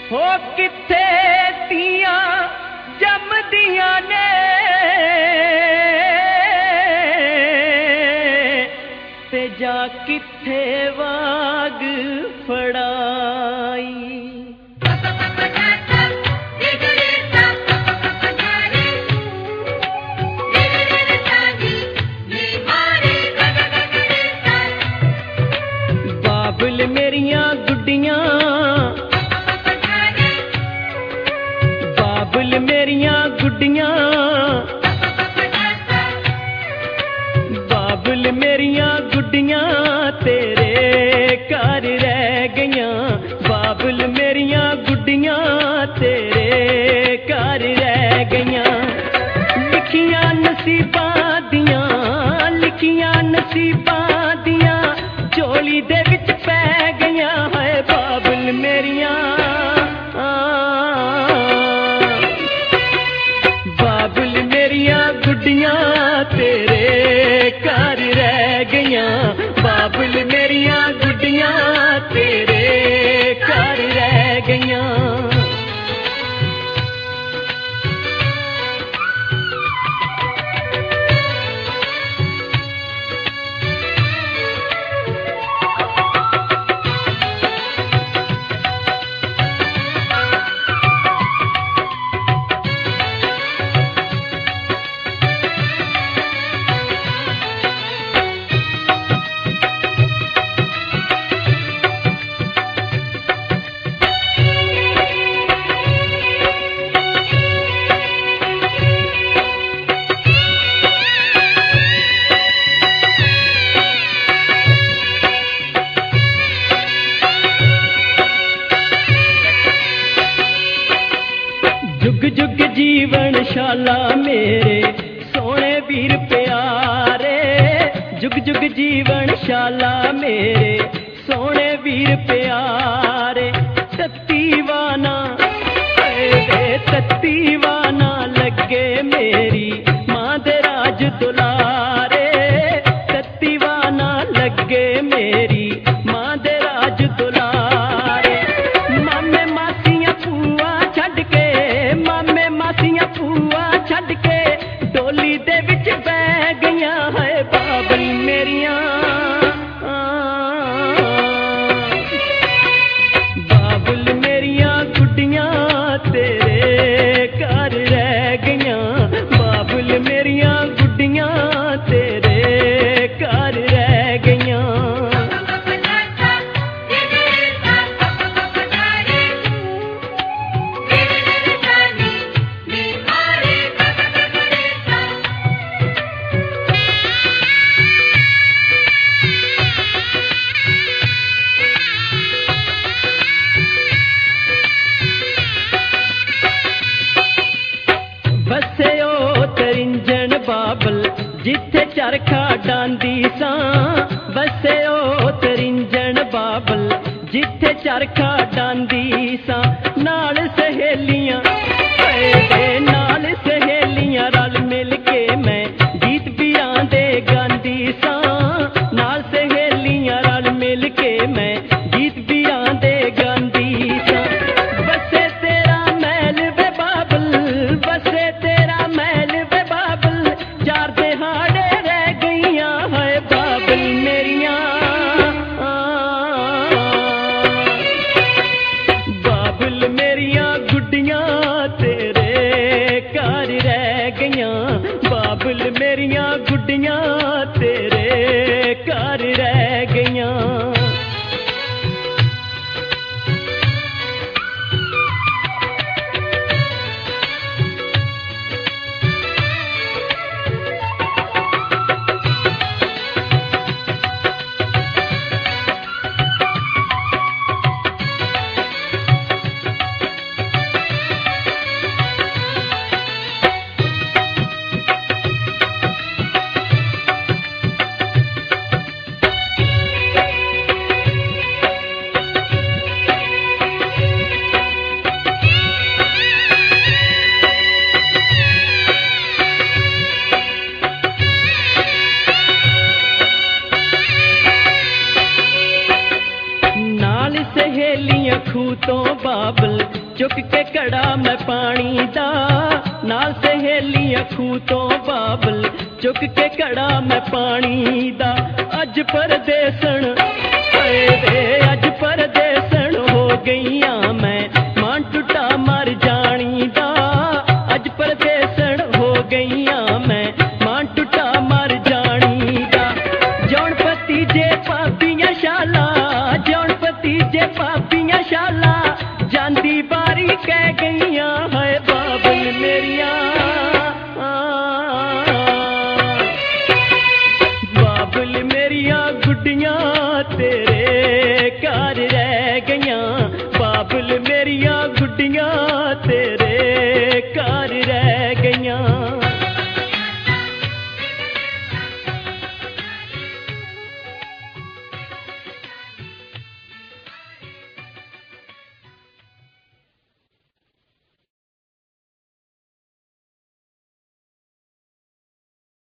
हो किथे तियां जमदियां ने ते जा किथे वाग फड़ाई। बाबुल मेरियां गुड्डियां, बाबुल मेरियां गुड्डियां, बाबुल मेरियां गुड्डियां तेरे घर रह गईयां। बाबुल मेरियां गुड्डियां तेरे घर रह गईयां। लिखियां नसीबां दियां, लिखियां नसीबां दियां झोली दे विच पै गईयां है बाबुल मेरियां। बाबुल मेरियां गुड्डियां तेरे घर रह गईयां। बाबुल मेरियां गुड्डियां तेरे घर रह गईयां। जुग जुग जीवन शाला मेरे सोने वीर प्यारे। जुग जुग जीवन शाला मेरे सोने वीर प्यारे। तत्तीवाना तत्तीवाना लगे मेरी मां दे राज दुलारे। तत्तीवाना लगे मेरी मां दे राज दुलारे। मामे मासियां भूआ छड्ड के, मामे मासियां भूआ छड्ड के डोली दे विच बह गईयां है बाबुल मेरियां। बाबुल मेरियां गुड्डियां तेरे घर रह गईयां। बाबुल मेरियां गुड्डियां तेरे घर रह गईयां। बसे ओ तरिंजन बाबल जिथे चरखा डांदी सां। बसे ओ तरिंजन बाबल जिथे चरखा डांदी सां। नाल सहेलियां नाल सहेलियां रल मिल के मैं गीत बीरां दे गांदी सां। नाल सहेलियां रल मिल के मैं गीत बीरां दे गांदी सां। बसे तेरा महल वे बाबल, बसे तेरा महल वे बाबल चार दिहाड़े रह गईयां है बाबुल मेरियां। बाबुल मेरियां सहेलियां खूह तो बाबल चुक के कड़ा मैं पानी दा नाल सहेलियां खूह तो बाबल चुक के कड़ा मैं पानी दा अज परदेसन हाय वे अज परदेसन हो गईयां मैं मान टुटा मर जानी दा अज परदेसन हो गईयां मैं मान टुटा मर जानी दा जौनपति जे पापियां शाला जौनपति जे पापियां शाला जांदी बारी कह गईयां है बाबल मेरिया बाबल मेरिया गुड्डियां तेरे घर रह गईयां बाबल मेरिया गुड्डियां